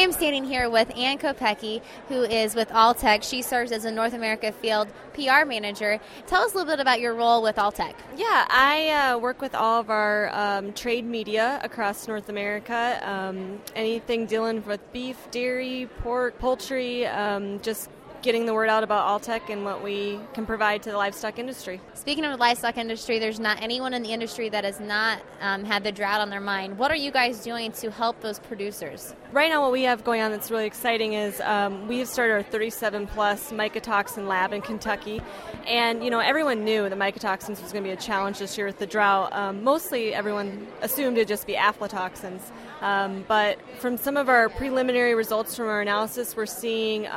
am standing here with Ann Kopecky, who is with Alltech. She serves as a North America Field PR Manager. Tell us a little bit about your role with Alltech. Yeah, I work with all of our trade media across North America. Anything dealing with beef, dairy, pork, poultry, just getting the word out about Alltech and what we can provide to the livestock industry. Speaking of the livestock industry, there's not anyone in the industry that has not had the drought on their mind. What are you guys doing to help those producers? Right now what we have going on that's really exciting is we have started our 37-plus mycotoxin lab in Kentucky. And, everyone knew that mycotoxins was going to be a challenge this year with the drought. Mostly everyone assumed it would just be aflatoxins. But from some of our preliminary results from our analysis, we're seeing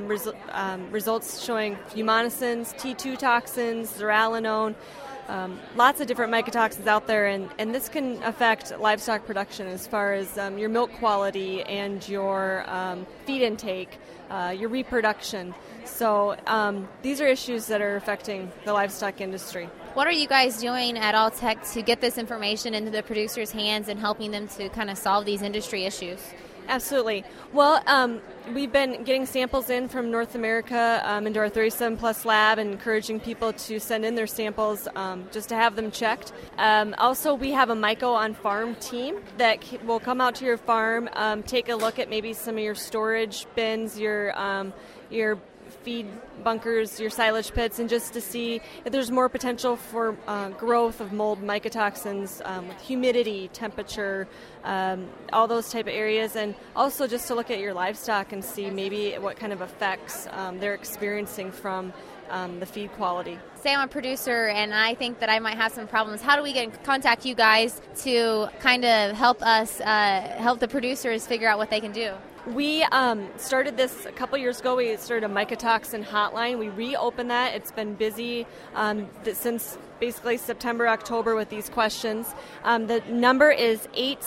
results showing fumonisin, T2 toxins, zearalenone, lots of different mycotoxins out there, and this can affect livestock production as far as your milk quality and your feed intake, your reproduction. So these are issues that are affecting the livestock industry. What are you guys doing at Alltech to get this information into the producers' hands and helping them to kind of solve these industry issues? Absolutely. Well, we've been getting samples in from North America into our 37-plus lab and encouraging people to send in their samples just to have them checked. Also, we have a Myco on Farm team that will come out to your farm, take a look at maybe some of your storage bins, your feed bunkers, your silage pits, and just to see if there's more potential for growth of mold mycotoxins with humidity, temperature, all those type of areas, and also just to look at your livestock and see maybe what kind of effects they're experiencing from the feed quality. Say I'm a producer and I think that I might have some problems. How do we get in contact you guys to kind of help us, help the producers figure out what they can do? We started this a couple years ago. We started a mycotoxin hotline. We reopened that. It's been busy since basically September, October with these questions. The number is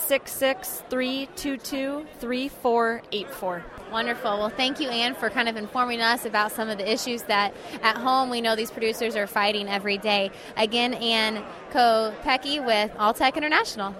866-322-3484. Wonderful. Well, thank you, Ann, for kind of informing us about some of the issues that at home we know these producers are fighting every day. Again, Ann Kopecky with Alltech International.